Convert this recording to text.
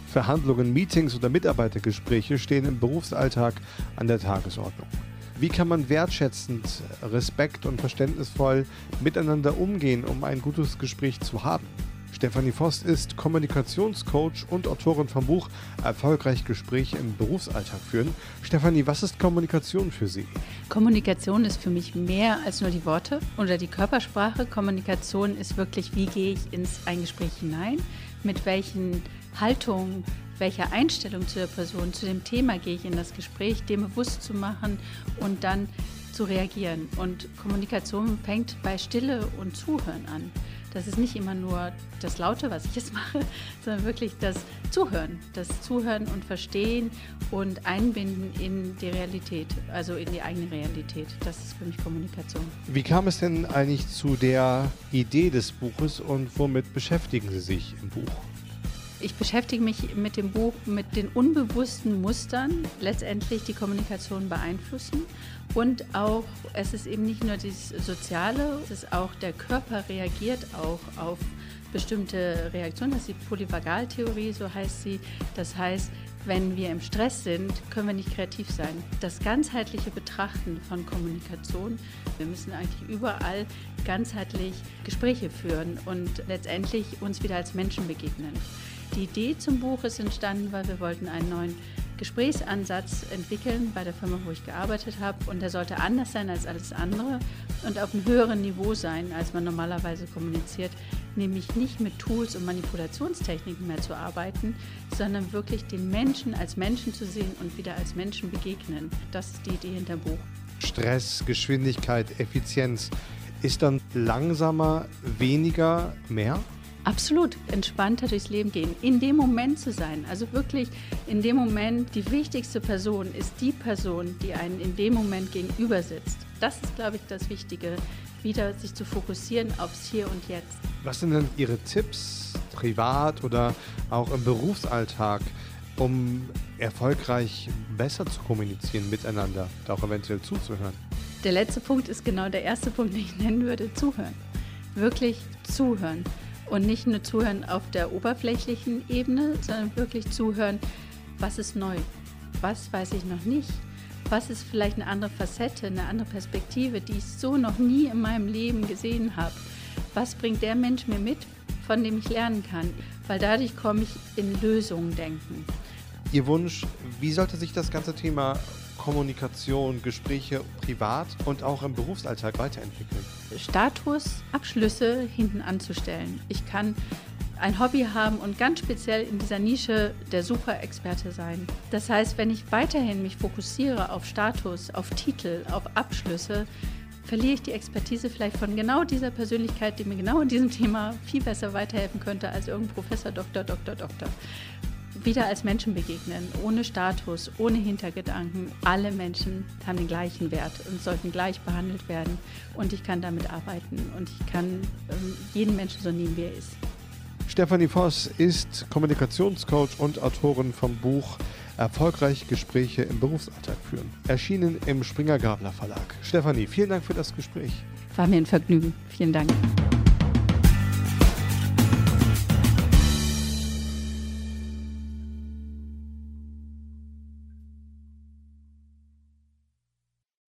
Verhandlungen, Meetings oder Mitarbeitergespräche stehen im Berufsalltag an der Tagesordnung. Wie kann man wertschätzend, respekt- und verständnisvoll miteinander umgehen, um ein gutes Gespräch zu haben? Stefanie Voss ist Kommunikationscoach und Autorin vom Buch Erfolgreich Gespräche im Berufsalltag führen. Stefanie, was ist Kommunikation für Sie? Kommunikation ist für mich mehr als nur die Worte oder die Körpersprache. Kommunikation ist wirklich, wie gehe ich in ein Gespräch hinein, mit welchen Haltungen, welcher Einstellung zu der Person, zu dem Thema gehe ich in das Gespräch, dem bewusst zu machen und dann zu reagieren. Und Kommunikation fängt bei Stille und Zuhören an. Das ist nicht immer nur das Laute, was ich jetzt mache, sondern wirklich das Zuhören und Verstehen und Einbinden in die Realität, also in die eigene Realität. Das ist für mich Kommunikation. Wie kam es denn eigentlich zu der Idee des Buches und womit beschäftigen Sie sich im Buch? Ich beschäftige mich mit dem Buch mit den unbewussten Mustern, letztendlich die Kommunikation beeinflussen. Und auch, es ist eben nicht nur das Soziale, es ist auch, der Körper reagiert auch auf bestimmte Reaktionen. Das ist die Polyvagaltheorie, so heißt sie. Das heißt, wenn wir im Stress sind, können wir nicht kreativ sein. Das ganzheitliche Betrachten von Kommunikation, wir müssen eigentlich überall ganzheitlich Gespräche führen und letztendlich uns wieder als Menschen begegnen. Die Idee zum Buch ist entstanden, weil wir wollten einen neuen Gesprächsansatz entwickeln bei der Firma, wo ich gearbeitet habe. Und der sollte anders sein als alles andere und auf einem höheren Niveau sein, als man normalerweise kommuniziert. Nämlich nicht mit Tools und Manipulationstechniken mehr zu arbeiten, sondern wirklich den Menschen als Menschen zu sehen und wieder als Menschen begegnen. Das ist die Idee hinter dem Buch. Stress, Geschwindigkeit, Effizienz. Ist dann langsamer, weniger, mehr? Absolut entspannter durchs Leben gehen, in dem Moment zu sein, also wirklich in dem Moment, die wichtigste Person ist die Person, die einen in dem Moment gegenüber sitzt. Das ist, glaube ich, das Wichtige, wieder sich zu fokussieren aufs Hier und Jetzt. Was sind denn Ihre Tipps, privat oder auch im Berufsalltag, um erfolgreich besser zu kommunizieren miteinander und auch eventuell zuzuhören? Der letzte Punkt ist genau der erste Punkt, den ich nennen würde, zuhören. Wirklich zuhören. Und nicht nur zuhören auf der oberflächlichen Ebene, sondern wirklich zuhören, was ist neu, was weiß ich noch nicht, was ist vielleicht eine andere Facette, eine andere Perspektive, die ich so noch nie in meinem Leben gesehen habe. Was bringt der Mensch mir mit, von dem ich lernen kann? Weil dadurch komme ich in Lösungen denken. Ihr Wunsch, wie sollte sich das ganze Thema Kommunikation, Gespräche privat und auch im Berufsalltag weiterentwickeln? Status, Abschlüsse hinten anzustellen. Ich kann ein Hobby haben und ganz speziell in dieser Nische der Superexperte sein. Das heißt, wenn ich weiterhin mich fokussiere auf Status, auf Titel, auf Abschlüsse, verliere ich die Expertise vielleicht von genau dieser Persönlichkeit, die mir genau in diesem Thema viel besser weiterhelfen könnte als irgendein Professor, Doktor. Wieder als Menschen begegnen, ohne Status, ohne Hintergedanken. Alle Menschen haben den gleichen Wert und sollten gleich behandelt werden. Und ich kann damit arbeiten und ich kann jeden Menschen so nehmen, wie er ist. Stefanie Voss ist Kommunikationscoach und Autorin vom Buch Erfolgreich Gespräche im Berufsalltag führen. Erschienen im Springer Gabler Verlag. Stefanie, vielen Dank für das Gespräch. War mir ein Vergnügen. Vielen Dank.